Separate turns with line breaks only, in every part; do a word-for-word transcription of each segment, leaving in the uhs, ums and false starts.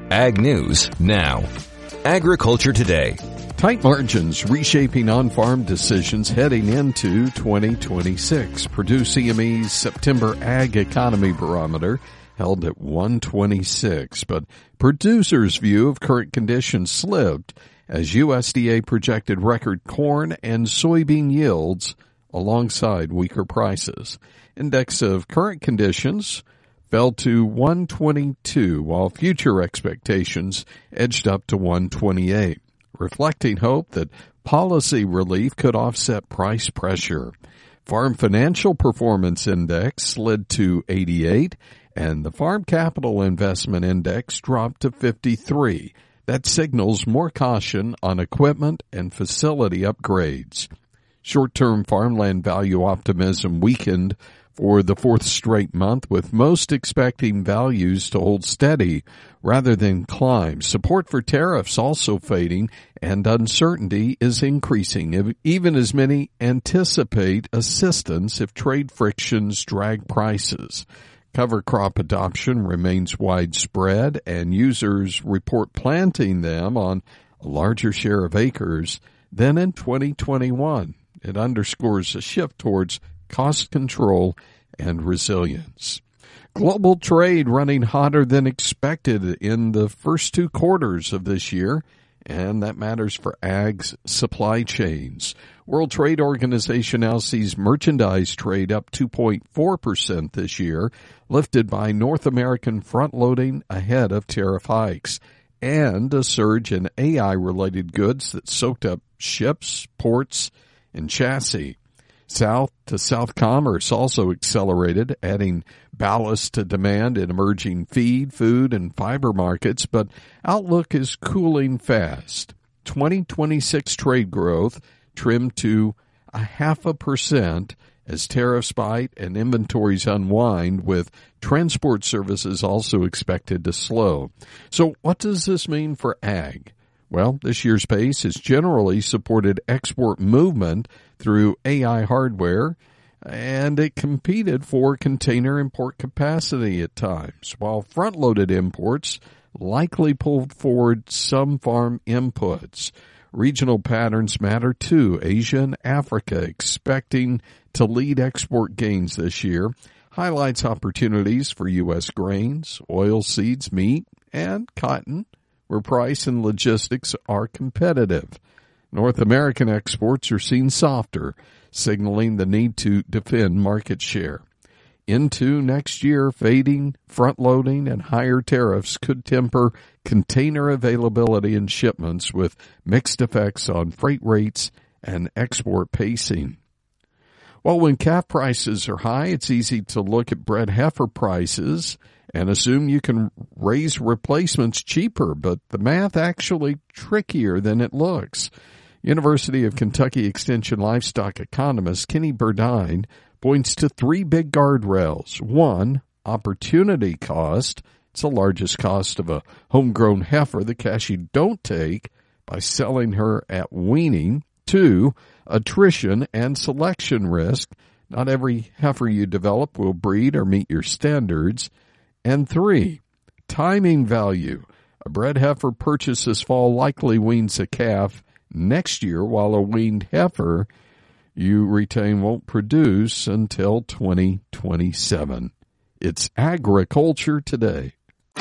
Ag News Now. Agriculture Today.
Tight margins reshaping on-farm decisions heading into twenty twenty-six. Purdue C M E's September Ag Economy Barometer held at one twenty-six, but producers' view of current conditions slipped as U S D A projected record corn and soybean yields alongside weaker prices. Index of current conditions fell to one twenty-two, while future expectations edged up to one twenty-eight, reflecting hope that policy relief could offset price pressure. Farm Financial Performance Index slid to eighty-eight, and the Farm Capital Investment Index dropped to fifty-three. That signals more caution on equipment and facility upgrades. Short-term farmland value optimism weakened for the fourth straight month, with most expecting values to hold steady rather than climb. Support for tariffs also fading, and uncertainty is increasing, even as many anticipate assistance if trade frictions drag prices. Cover crop adoption remains widespread, and users report planting them on a larger share of acres than in twenty twenty-one. It underscores a shift towards cost control and resilience. Global trade running hotter than expected in the first two quarters of this year, and that matters for ag's supply chains. World Trade Organization now sees merchandise trade up two point four percent this year, lifted by North American front-loading ahead of tariff hikes, and a surge in A I-related goods that soaked up ships, ports, and chassis. South-to-south commerce also accelerated, adding ballast to demand in emerging feed, food, and fiber markets, but outlook is cooling fast. twenty twenty-six trade growth trimmed to a half a percent as tariffs bite and inventories unwind, with transport services also expected to slow. So what does this mean for ag? Well, this year's pace has generally supported export movement through A I hardware, and it competed for container import capacity at times, while front-loaded imports likely pulled forward some farm inputs. Regional patterns matter too. Asia and Africa expecting to lead export gains this year, highlights opportunities for U S grains, oilseeds, meat, and cotton, where price and logistics are competitive. North American exports are seen softer, signaling the need to defend market share. Into next year, fading, front-loading, and higher tariffs could temper container availability and shipments, with mixed effects on freight rates and export pacing. Well, when calf prices are high, it's easy to look at bred heifer prices and assume you can raise replacements cheaper, but the math actually trickier than it looks. University of Kentucky Extension livestock economist Kenny Burdine points to three big guardrails. One, opportunity cost. It's the largest cost of a homegrown heifer, the cash you don't take by selling her at weaning. Two, attrition and selection risk. Not every heifer you develop will breed or meet your standards. And three, timing value. A bred heifer purchased this fall likely weans a calf next year, while a weaned heifer you retain won't produce until twenty twenty-seven. It's Agriculture Today.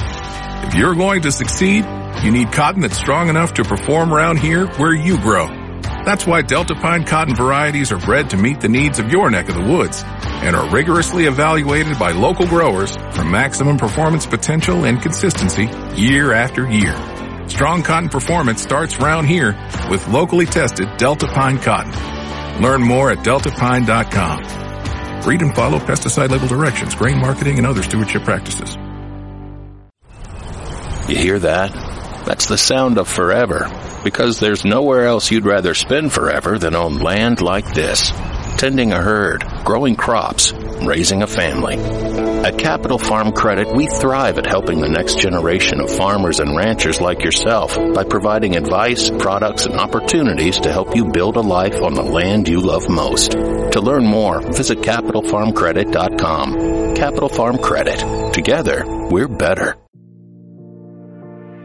If you're going to succeed, you need cotton that's strong enough to perform around here where you grow. That's why Delta Pine cotton varieties are bred to meet the needs of your neck of the woods and are rigorously evaluated by local growers for maximum performance potential and consistency year after year. Strong cotton performance starts round here with locally tested Delta Pine cotton. Learn more at delta pine dot com. Read and follow pesticide label directions, grain marketing, and other stewardship practices.
You hear that? That's the sound of forever, because there's nowhere else you'd rather spend forever than on land like this. Tending a herd, growing crops, raising a family. At Capital Farm Credit, we thrive at helping the next generation of farmers and ranchers like yourself by providing advice, products, and opportunities to help you build a life on the land you love most. To learn more, visit capital farm credit dot com. Capital Farm Credit. Together, we're better.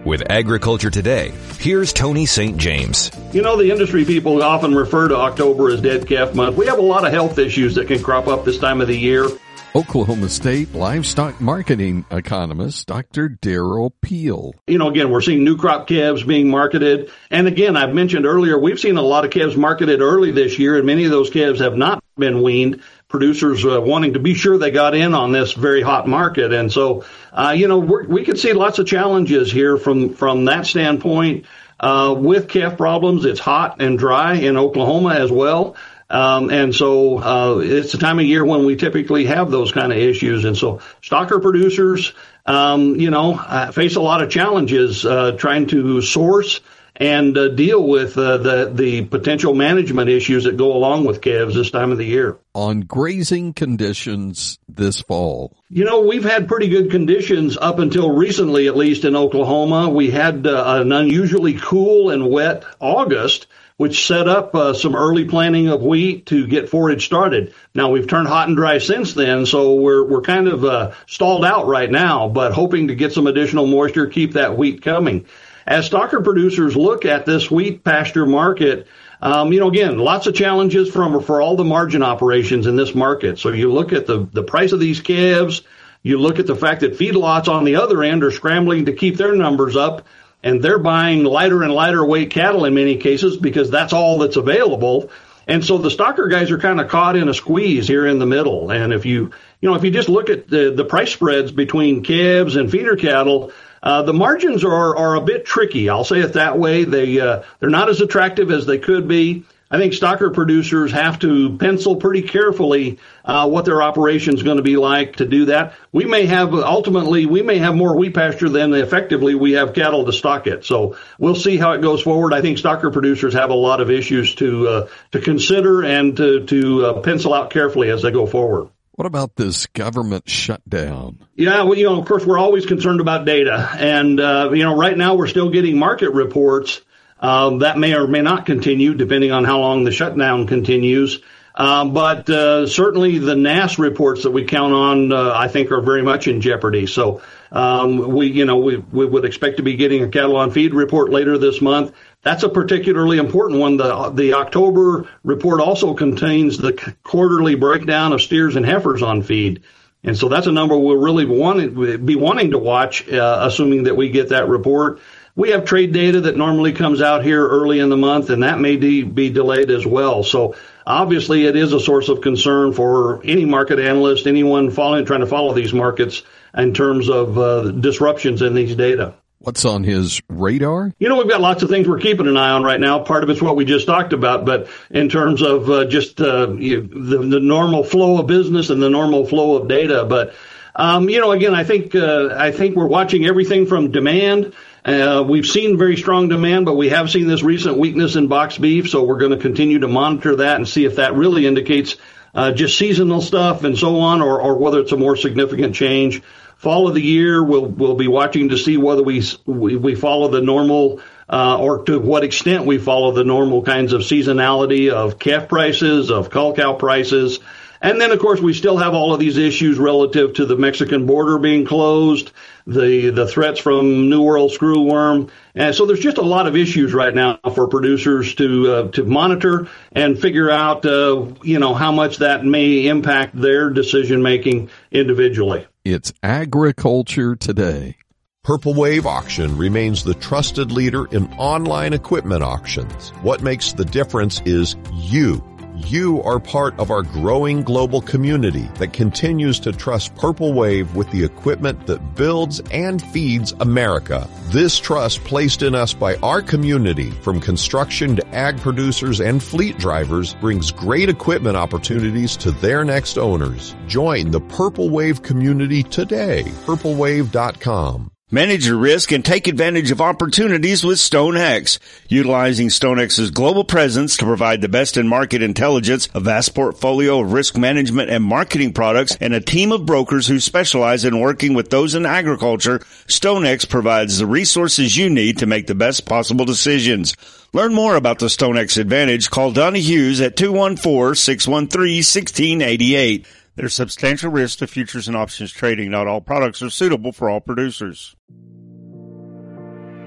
With Agriculture Today, here's Tony Saint James.
You know, the industry people often refer to October as Dead Calf Month. We have a lot of health issues that can crop up this time of the year.
Oklahoma State livestock marketing economist Doctor Darrell Peel.
You know, again, we're seeing new crop calves being marketed. And again, I've mentioned earlier, we've seen a lot of calves marketed early this year, and many of those calves have not been weaned. Producers uh, wanting to be sure they got in on this very hot market. And so, uh, you know, we're, we could see lots of challenges here from, from that standpoint. Uh, with calf problems, it's hot and dry in Oklahoma as well. Um, and so, uh, it's the time of year when we typically have those kind of issues. And so stocker producers, um, you know, uh, face a lot of challenges, uh, trying to source and uh, deal with uh, the, the potential management issues that go along with calves this time of the year.
On grazing conditions this fall.
You know, we've had pretty good conditions up until recently, at least in Oklahoma. We had uh, an unusually cool and wet August, which set up uh, some early planting of wheat to get forage started. Now, we've turned hot and dry since then, so we're we're kind of uh, stalled out right now, but hoping to get some additional moisture, keep that wheat coming. As stocker producers look at this wheat pasture market, um, you know, again, lots of challenges from for all the margin operations in this market. So you look at the, the price of these calves, you look at the fact that feedlots on the other end are scrambling to keep their numbers up, and they're buying lighter and lighter weight cattle in many cases because that's all that's available. And so the stocker guys are kind of caught in a squeeze here in the middle. And if you, you know, if you just look at the, the price spreads between calves and feeder cattle, uh, the margins are, are a bit tricky. I'll say it that way. They, uh, they're not as attractive as they could be. I think stocker producers have to pencil pretty carefully uh, what their operation is going to be like to do that. We may have, ultimately, we may have more wheat pasture than effectively we have cattle to stock it. So we'll see how it goes forward. I think stocker producers have a lot of issues to uh, to consider and to, to uh, pencil out carefully as they go forward.
What about this government shutdown?
Yeah, well, you know, of course, we're always concerned about data. And, uh, you know, right now we're still getting market reports. Um, that may or may not continue, depending on how long the shutdown continues. Um, but uh, certainly the N A S reports that we count on, uh, I think, are very much in jeopardy. So um, we, you know, we, we would expect to be getting a cattle on feed report later this month. That's a particularly important one. The the October report also contains the quarterly breakdown of steers and heifers on feed. And so that's a number we'll really want, be wanting to watch, uh, assuming that we get that report. We have trade data that normally comes out here early in the month, and that may de- be delayed as well. So obviously it is a source of concern for any market analyst, anyone following, trying to follow these markets in terms of uh, disruptions in these data.
What's on his radar?
You know, we've got lots of things we're keeping an eye on right now. Part of it's what we just talked about, but in terms of uh, just uh, you, the, the normal flow of business and the normal flow of data. But, um, you know, again, I think uh, I think we're watching everything from demand. Uh, we've seen very strong demand, but we have seen this recent weakness in box beef, so we're going to continue to monitor that and see if that really indicates uh, just seasonal stuff and so on, or, or whether it's a more significant change. Fall of the year, we'll we'll be watching to see whether we we, we follow the normal, uh, or to what extent we follow the normal kinds of seasonality of calf prices, of cull cow prices. And then, of course, we still have all of these issues relative to the Mexican border being closed, the the threats from New World screwworm. And so there's just a lot of issues right now for producers to uh, to monitor and figure out, uh, you know, how much that may impact their decision-making individually.
It's Agriculture Today.
Purple Wave Auction remains the trusted leader in online equipment auctions. What makes the difference is you. You are part of our growing global community that continues to trust Purple Wave with the equipment that builds and feeds America. This trust placed in us by our community, from construction to ag producers and fleet drivers, brings great equipment opportunities to their next owners. Join the Purple Wave community today. purple wave dot com.
Manage your risk and take advantage of opportunities with StoneX. Utilizing StoneX's global presence to provide the best in market intelligence, a vast portfolio of risk management and marketing products, and a team of brokers who specialize in working with those in agriculture, StoneX provides the resources you need to make the best possible decisions. Learn more about the StoneX Advantage. Call Donnie Hughes at two one four, six one three, one six eight eight. There's substantial risk to futures and options trading. Not all products are suitable for all producers.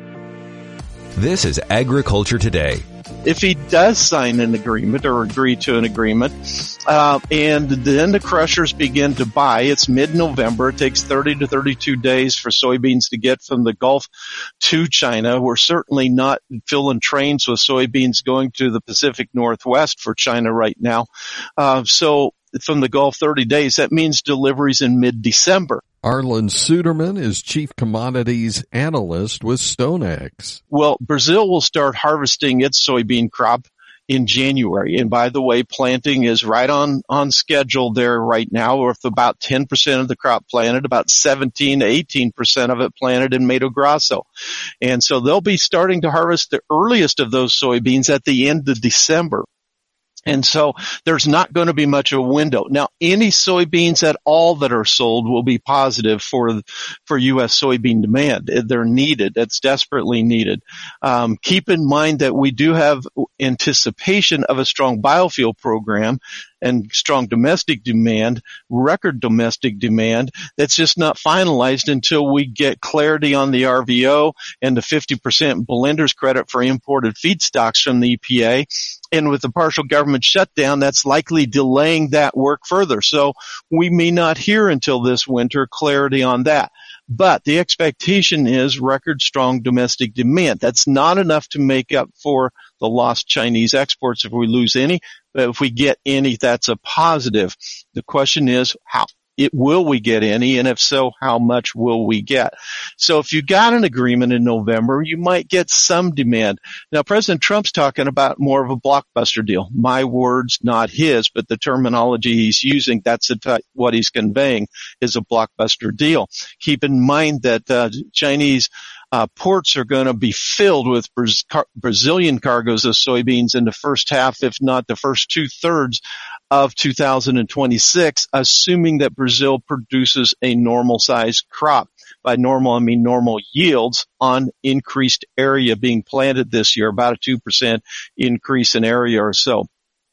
This is Agriculture Today.
If he does sign an agreement or agree to an agreement, uh, and then the crushers begin to buy, it's mid-November. It takes thirty to thirty-two days for soybeans to get from the Gulf to China. We're certainly not filling trains with soybeans going to the Pacific Northwest for China right now. Uh, so from the Gulf, thirty days, that means deliveries in mid-December.
Arlen Suderman is Chief Commodities Analyst with StoneX.
Well, Brazil will start harvesting its soybean crop in January. And by the way, planting is right on, on schedule there right now, with about ten percent of the crop planted, about seventeen to eighteen percent of it planted in Mato Grosso. And so they'll be starting to harvest the earliest of those soybeans at the end of December. And so there's not going to be much of a window. Now, any soybeans at all that are sold will be positive for for U S soybean demand. They're needed. That's desperately needed. Um, keep in mind that we do have anticipation of a strong biofuel program and strong domestic demand, record domestic demand, that's just not finalized until we get clarity on the R V O and the fifty percent blender's credit for imported feedstocks from the E P A. And with the partial government shutdown, that's likely delaying that work further. So we may not hear until this winter clarity on that. But the expectation is record strong domestic demand. That's not enough to make up for the lost Chinese exports if we lose any. But if we get any, that's a positive. The question is, how it will we get any? And if so, how much will we get? So if you got an agreement in November, you might get some demand. Now, President Trump's talking about more of a blockbuster deal. My words, not his, but the terminology he's using, that's the type, what he's conveying is a blockbuster deal. Keep in mind that uh, Chinese Uh, ports are going to be filled with Braz- car- Brazilian cargoes of soybeans in the first half, if not the first two-thirds of two thousand twenty-six, assuming that Brazil produces a normal-sized crop. By normal, I mean normal yields on increased area being planted this year, about a two percent increase in area or so.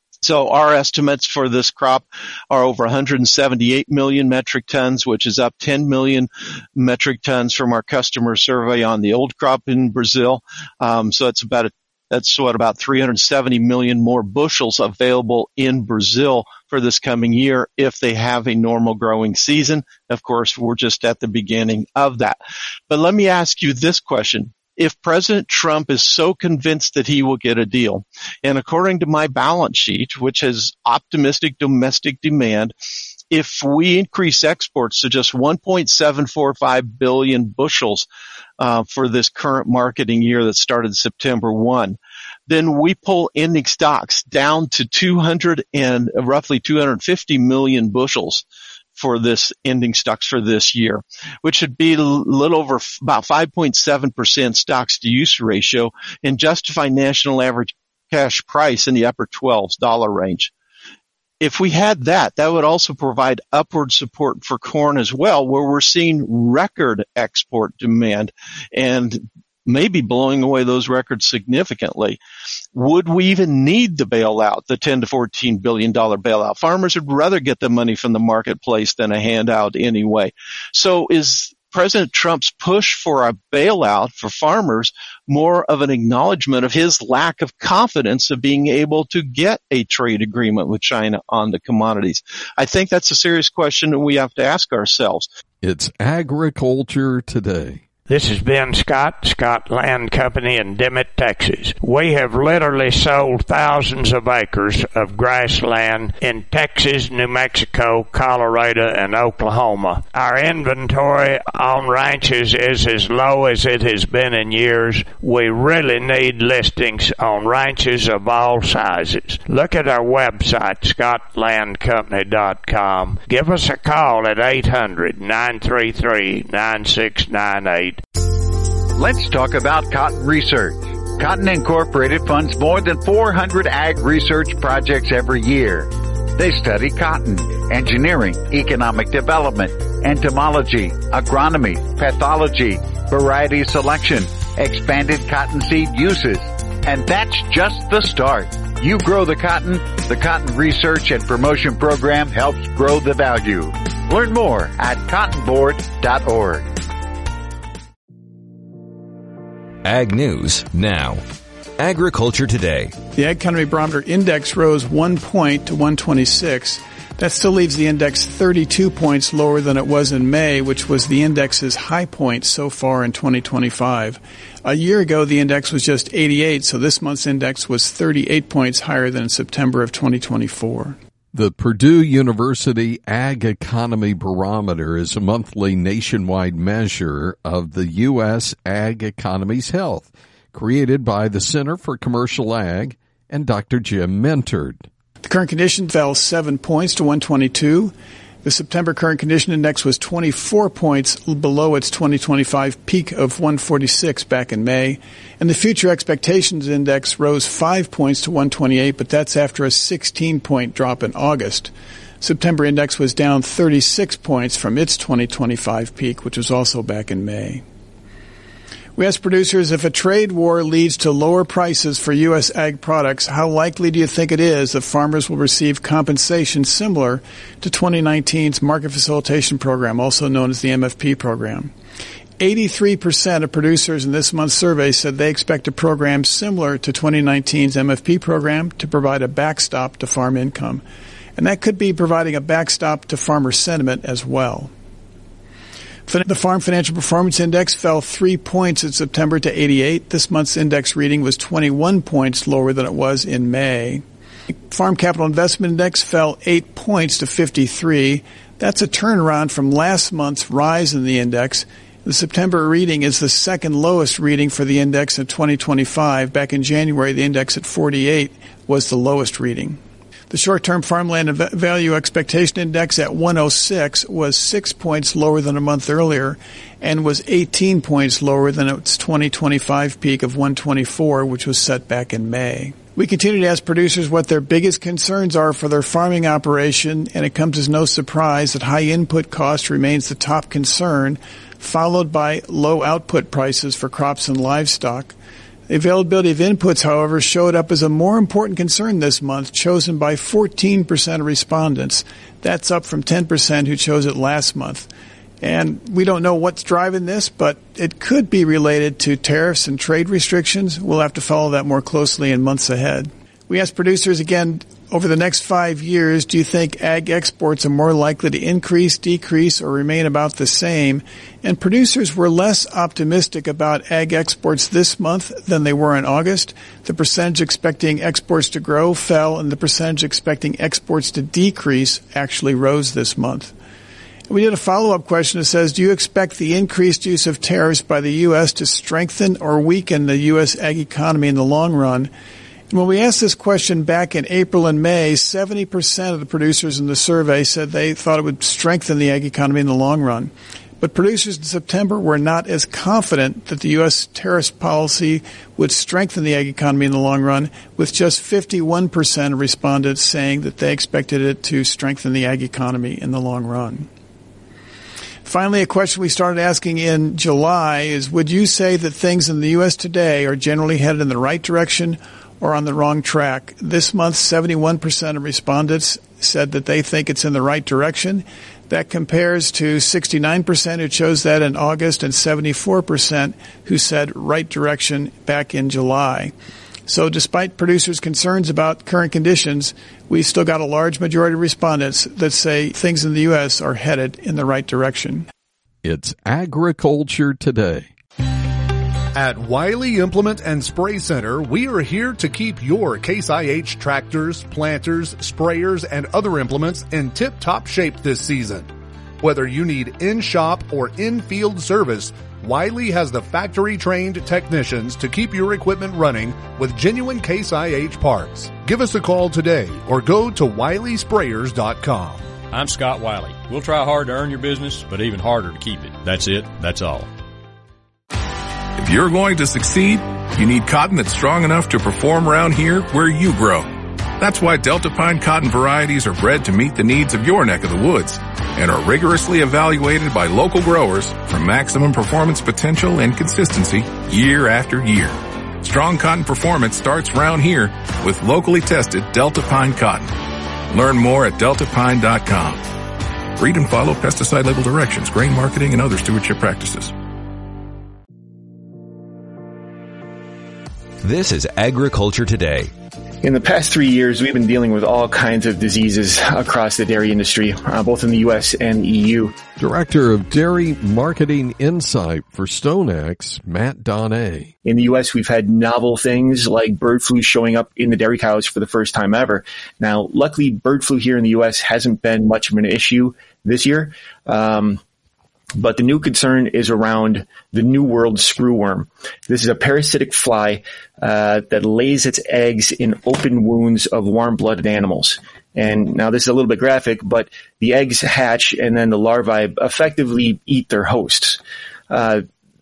So our estimates for this crop are over one hundred seventy-eight million metric tons, which is up ten million metric tons from our customer survey on the old crop in Brazil. Um, so it's about a, that's what about three hundred seventy million more bushels available in Brazil for this coming year if they have a normal growing season. Of course, we're just at the beginning of that. But let me ask you this question. If President Trump is so convinced that he will get a deal, and according to my balance sheet, which has optimistic domestic demand, if we increase exports to just one point seven four five billion bushels uh, for this current marketing year that started September first, then we pull ending stocks down to two hundred and uh, roughly two hundred fifty million bushels for this ending stocks for this year, which would be a little over f- about five point seven percent stocks to use ratio and justify national average cash price in the upper twelve dollar range. If we had that, that would also provide upward support for corn as well, where we're seeing record export demand and maybe blowing away those records significantly. Would we even need the bailout, the ten to fourteen billion dollars bailout? Farmers would rather get the money from the marketplace than a handout anyway. So is President Trump's push for a bailout for farmers more of an acknowledgement of his lack of confidence of being able to get a trade agreement with China on the commodities? I think that's a serious question that we have to ask ourselves.
It's Agriculture Today.
This is Ben Scott, Scott Land Company in Dimmitt, Texas. We have literally sold thousands of acres of grassland in Texas, New Mexico, Colorado, and Oklahoma. Our inventory on ranches is as low as it has been in years. We really need listings on ranches of all sizes. Look at our website, scott land company dot com. Give us a call at eight hundred, nine three three, nine six nine eight.
Let's talk about cotton research. Cotton Incorporated funds more than four hundred ag research projects every year. They study cotton, engineering, economic development, entomology, agronomy, pathology, variety selection, expanded cottonseed uses. And that's just the start. You grow the cotton, the Cotton Research and Promotion Program helps grow the value. Learn more at cotton board dot org.
Ag News now. Agriculture Today.
The Ag Economy Barometer Index rose one point to one twenty-six. That still leaves the index thirty-two points lower than it was in May, which was the index's high point so far in twenty twenty-five. A year ago, the index was just eighty-eight, so this month's index was thirty-eight points higher than in September of twenty twenty-four.
The Purdue University Ag Economy Barometer is a monthly nationwide measure of the U S ag economy's health, created by the Center for Commercial Ag and Doctor Jim Mentard.
The current condition fell seven points to one twenty-two. The September current condition index was twenty-four points below its twenty twenty-five peak of one forty-six back in May. And the future expectations index rose five points to one twenty-eight, but that's after a sixteen-point drop in August. September index was down thirty-six points from its twenty twenty-five peak, which was also back in May. We asked producers, if a trade war leads to lower prices for U S ag products, how likely do you think it is that farmers will receive compensation similar to twenty nineteen's Market Facilitation Program, also known as the M F P program? eighty-three percent of producers in this month's survey said they expect a program similar to twenty nineteen's M F P program to provide a backstop to farm income. And that could be providing a backstop to farmer sentiment as well. The Farm Financial Performance Index fell three points in September to eighty-eight. This month's index reading was twenty-one points lower than it was in May. Farm Capital Investment Index fell eight points to fifty-three. That's a turnaround from last month's rise in the index. The September reading is the second lowest reading for the index in twenty twenty-five. Back in January, the index at forty-eight was the lowest reading. The short-term farmland value expectation index at one oh six was six points lower than a month earlier and was eighteen points lower than its twenty twenty-five peak of one twenty-four, which was set back in May. We continue to ask producers what their biggest concerns are for their farming operation, and it comes as no surprise that high input cost remains the top concern, followed by low output prices for crops and livestock. The availability of inputs, however, showed up as a more important concern this month, chosen by fourteen percent of respondents. That's up from ten percent who chose it last month. And we don't know what's driving this, but it could be related to tariffs and trade restrictions. We'll have to follow that more closely in months ahead. We asked producers again, over the next five years, do you think ag exports are more likely to increase, decrease, or remain about the same? And producers were less optimistic about ag exports this month than they were in August. The percentage expecting exports to grow fell, and the percentage expecting exports to decrease actually rose this month. We did a follow-up question that says, do you expect the increased use of tariffs by the U S to strengthen or weaken the U S ag economy in the long run? And when we asked this question back in April and May, seventy percent of the producers in the survey said they thought it would strengthen the ag economy in the long run. But producers in September were not as confident that the U S tariffs policy would strengthen the ag economy in the long run, with just fifty-one percent of respondents saying that they expected it to strengthen the ag economy in the long run. Finally, a question we started asking in July is, would you say that things in the U S today are generally headed in the right direction or on the wrong track? This month, seventy-one percent of respondents said that they think it's in the right direction. That compares to sixty-nine percent who chose that in August and seventy-four percent who said right direction back in July. So despite producers' concerns about current conditions, we still got a large majority of respondents that say things in the U S are headed in the right direction.
It's Agriculture Today.
At Wiley Implement and Spray Center, we are here to keep your Case I H tractors, planters, sprayers, and other implements in tip-top shape this season. Whether you need in-shop or in-field service, Wiley has the factory-trained technicians to keep your equipment running with genuine Case I H parts. Give us a call today or go to wiley sprayers dot com.
I'm Scott Wiley. We'll try hard to earn your business, but even harder to keep it. That's it. That's all.
If you're going to succeed, you need cotton that's strong enough to perform around here where you grow. That's why Delta Pine cotton varieties are bred to meet the needs of your neck of the woods and are rigorously evaluated by local growers for maximum performance potential and consistency year after year. Strong cotton performance starts round here with locally tested Delta Pine cotton. Learn more at delta pine dot com. Read and follow pesticide label directions, grain marketing, and other stewardship practices.
This is Agriculture Today.
In the past three years, we've been dealing with all kinds of diseases across the dairy industry, uh, both in the U S and E U.
Director of Dairy Marketing Insight for StoneX, Matt Donnet.
In the U S, we've had novel things like bird flu showing up in the dairy cows for the first time ever. Now, luckily, bird flu here in the U S hasn't been much of an issue this year. Um, But the new concern is around the New World screwworm. This is a parasitic fly uh, that lays its eggs in open wounds of warm-blooded animals. And now this is a little bit graphic, but the eggs hatch and then the larvae effectively eat their hosts. Uh,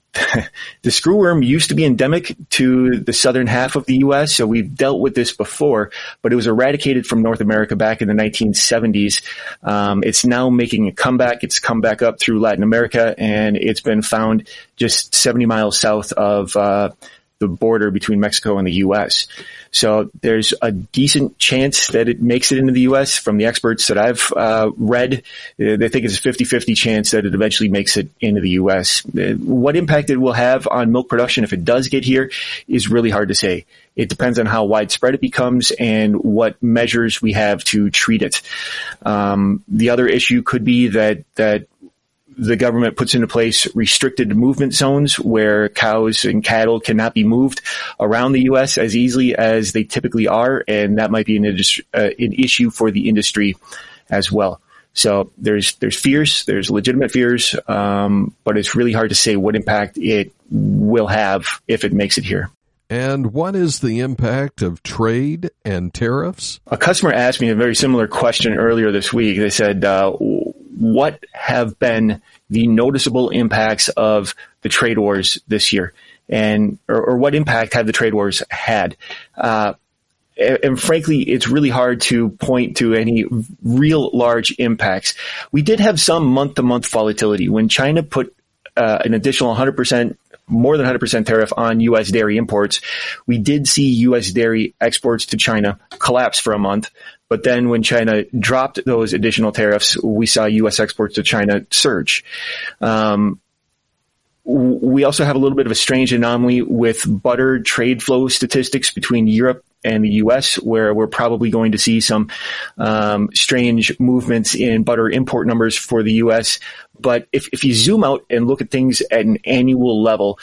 the screwworm used to be endemic to the southern half of the U S, so we've dealt with this before, but it was eradicated from North America back in the nineteen seventies. Um, it's now making a comeback. It's come back up through Latin America, and it's been found just seventy miles south of uh, the border between Mexico and the U S. So there's a decent chance that it makes it into the U S. From the experts that I've uh, read, they think it's a fifty-fifty chance that it eventually makes it into the U S. What impact it will have on milk production if it does get here is really hard to say. It depends on how widespread it becomes and what measures we have to treat it. Um, the other issue could be that that the government puts into place restricted movement zones where cows and cattle cannot be moved around the U S as easily as they typically are, and that might be an, uh, an issue for the industry as well. So there's there's fears, there's legitimate fears, um, but it's really hard to say what impact it will have if it makes it here.
And what is the impact of trade and tariffs?
A customer asked me a very similar question earlier this week. They said, uh, what have been the noticeable impacts of the trade wars this year? And, or, or what impact have the trade wars had? Uh, and, and frankly, it's really hard to point to any real large impacts. We did have some month-to-month volatility. When China put uh, an additional one hundred percent more than one hundred percent tariff on U S dairy imports, we did see U S dairy exports to China collapse for a month. But then when China dropped those additional tariffs, we saw U S exports to China surge. Um, we also have a little bit of a strange anomaly with butter trade flow statistics between Europe and the U S, where we're probably going to see some um, strange movements in butter import numbers for the U S. But if, if you zoom out and look at things at an annual level,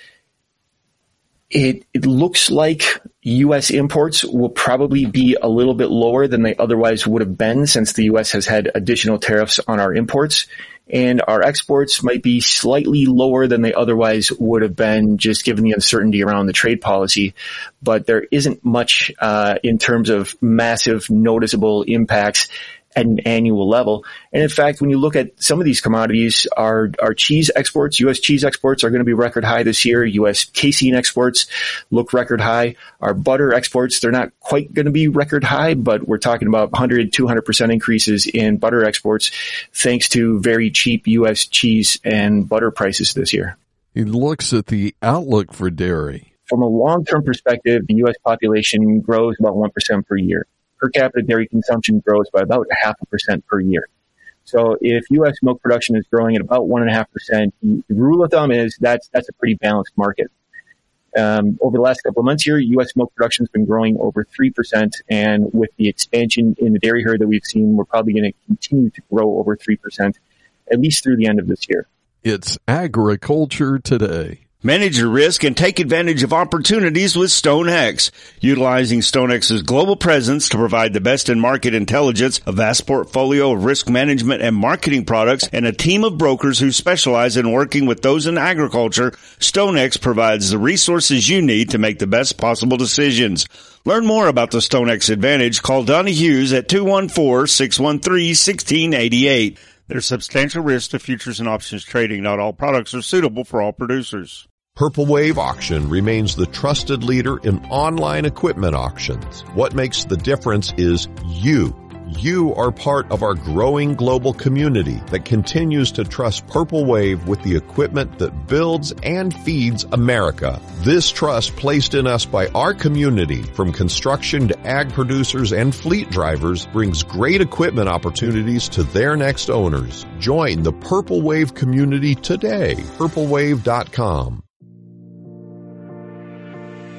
it, it looks like U S imports will probably be a little bit lower than they otherwise would have been, since the U S has had additional tariffs on our imports. And our exports might be slightly lower than they otherwise would have been, just given the uncertainty around the trade policy. But there isn't much uh, in terms of massive noticeable impacts at an annual level. And in fact, when you look at some of these commodities, our, our cheese exports, U S cheese exports are going to be record high this year. U S casein exports look record high. Our butter exports, they're not quite going to be record high, but we're talking about one hundred, two hundred percent increases in butter exports thanks to very cheap U S cheese and butter prices this year.
He looks at the outlook for dairy.
From a long-term perspective, the U S population grows about one percent per year. Per capita dairy consumption grows by about a half a percent per year. So if U S milk production is growing at about one and a half percent, the rule of thumb is that's that's a pretty balanced market. Um, over the last couple of months here, U S milk production has been growing over three percent, and with the expansion in the dairy herd that we've seen, we're probably going to continue to grow over three percent, at least through the end of this year.
It's Agriculture Today.
Manage your risk and take advantage of opportunities with StoneX. Utilizing StoneX's global presence to provide the best in market intelligence, a vast portfolio of risk management and marketing products, and a team of brokers who specialize in working with those in agriculture, StoneX provides the resources you need to make the best possible decisions. Learn more about the StoneX Advantage. Call Donnie Hughes at two one four, six one three, one six eight eight. There's substantial risk to futures and options trading. Not all products are suitable for all producers.
Purple Wave Auction remains the trusted leader in online equipment auctions. What makes the difference is you. You are part of our growing global community that continues to trust Purple Wave with the equipment that builds and feeds America. This trust placed in us by our community, from construction to ag producers and fleet drivers, brings great equipment opportunities to their next owners. Join the Purple Wave community today. purple wave dot com.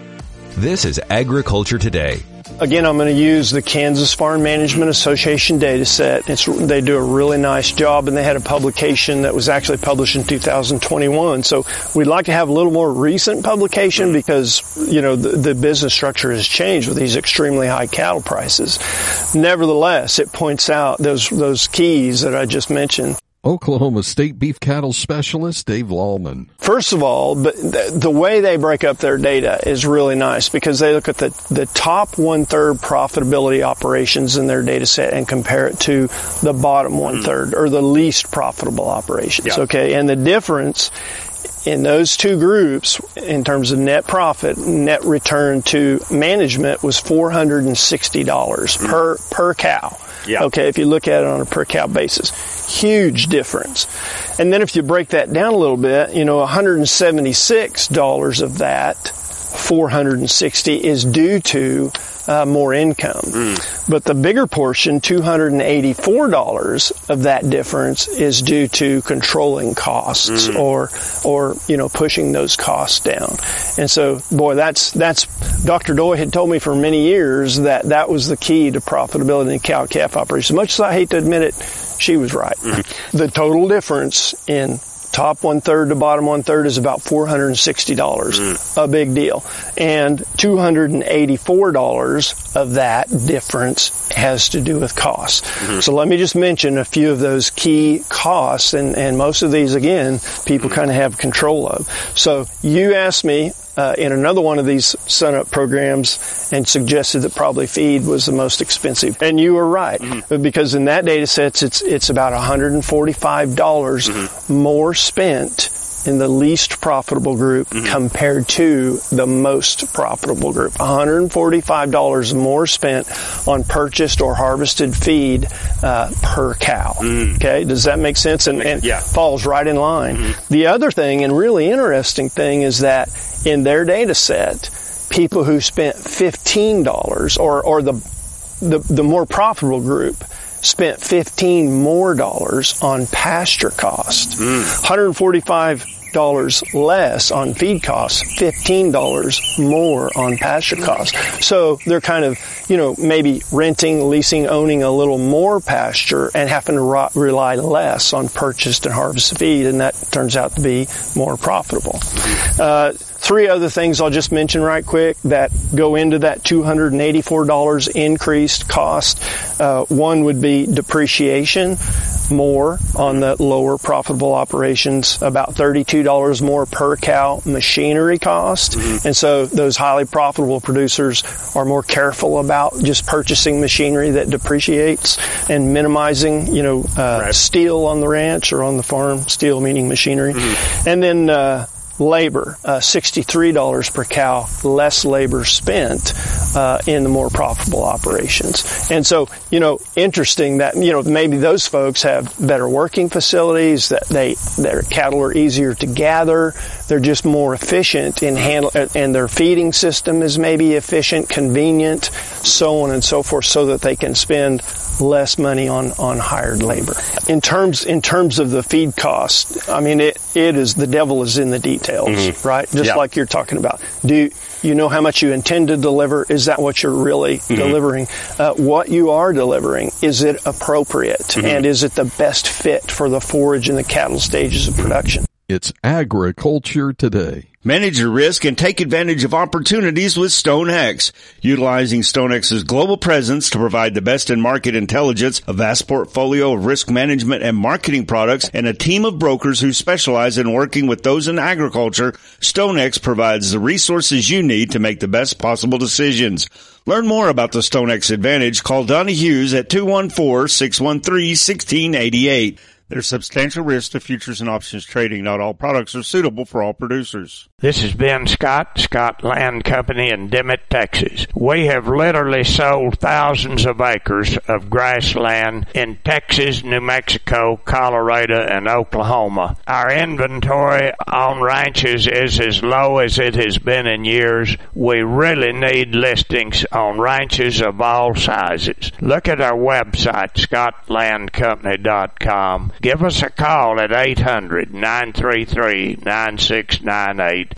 This is Agriculture Today.
Again, I'm going to use the Kansas Farm Management Association data set. It's, they do a really nice job, and they had a publication that was actually published in two thousand twenty-one. So we'd like to have a little more recent publication because, you know, the, the business structure has changed with these extremely high cattle prices. Nevertheless, it points out those, those keys that I just mentioned.
Oklahoma State Beef Cattle Specialist Dave Lallman.
First of all, but the, the way they break up their data is really nice because they look at the, the top one-third profitability operations in their data set and compare it to the bottom one-third or the least profitable operations. Yeah. Okay, and the difference in those two groups in terms of net profit, net return to management was four hundred sixty dollars mm. per, per cow. Yeah. Okay, if you look at it on a per cow basis. Huge difference. And then if you break that down a little bit, you know, one hundred seventy-six dollars of that, four hundred sixty is due to uh, more income. Mm. But the bigger portion, two hundred eighty-four dollars of that difference is due to controlling costs mm. or, or, you know, pushing those costs down. And so, boy, that's, that's, Doctor Doy had told me for many years that that was the key to profitability in the cow-calf operation. Much as I hate to admit it, she was right. Mm-hmm. The total difference in top one-third to bottom one-third is about four hundred sixty dollars. Mm. A big deal. And two hundred eighty-four dollars of that difference has to do with costs. Mm-hmm. So let me just mention a few of those key costs, and, and most of these, again, people mm-hmm. kind of have control of. So you asked me Uh, in another one of these sun-up programs and suggested that probably feed was the most expensive. And you were right, mm-hmm. because in that data set, it's, it's about one hundred forty-five dollars mm-hmm. more spent in the least profitable group mm-hmm. compared to the most profitable group. one hundred forty-five dollars more spent on purchased or harvested feed uh, per cow. Mm. Okay, does that make sense? And, and yeah. falls right in line. Mm-hmm. The other thing, and really interesting thing, is that in their data set, people who spent fifteen dollars or, or the, the, the more profitable group spent fifteen more dollars on pasture cost. Mm. one hundred forty-five dollars less on feed costs, fifteen dollars more on pasture costs. So they're kind of, you know, maybe renting, leasing, owning a little more pasture and having to ro- rely less on purchased and harvested feed, and that turns out to be more profitable. Uh, Three other things I'll just mention right quick that go into that two hundred eighty-four dollars increased cost. Uh, one would be depreciation, more on the lower profitable operations, about thirty-two dollars more per cow machinery cost. Mm-hmm. And so those highly profitable producers are more careful about just purchasing machinery that depreciates and minimizing, you know, uh, right. steel on the ranch or on the farm, steel meaning machinery. Mm-hmm. And then, uh, labor, uh, sixty-three dollars per cow, less labor spent uh, in the more profitable operations. And so, you know, interesting that, you know, maybe those folks have better working facilities, that they their cattle are easier to gather, they're just more efficient in handle, and their feeding system is maybe efficient, convenient, so on and so forth, so that they can spend less money on, on hired labor. In terms, in terms of the feed cost, I mean, it, it is, the devil is in the details, mm-hmm. right? Just yeah. like you're talking about. Do you know how much you intend to deliver? Is that what you're really mm-hmm. delivering? Uh, what you are delivering, is it appropriate? Mm-hmm. And is it the best fit for the forage and the cattle stages of production?
It's Agriculture Today.
Manage your risk and take advantage of opportunities with StoneX. Utilizing StoneX's global presence to provide the best in market intelligence, a vast portfolio of risk management and marketing products, and a team of brokers who specialize in working with those in agriculture, StoneX provides the resources you need to make the best possible decisions. Learn more about the StoneX Advantage. Call Donnie Hughes at two one four, six one three, one six eight eight. There's substantial risk to futures and options trading. Not all products are suitable for all producers.
This is Ben Scott, Scott Land Company in Dimmitt, Texas. We have literally sold thousands of acres of grassland in Texas, New Mexico, Colorado, and Oklahoma. Our inventory on ranches is as low as it has been in years. We really need listings on ranches of all sizes. Look at our website, scott land company dot com. Give us a call at eight hundred, nine three three, nine six nine eight.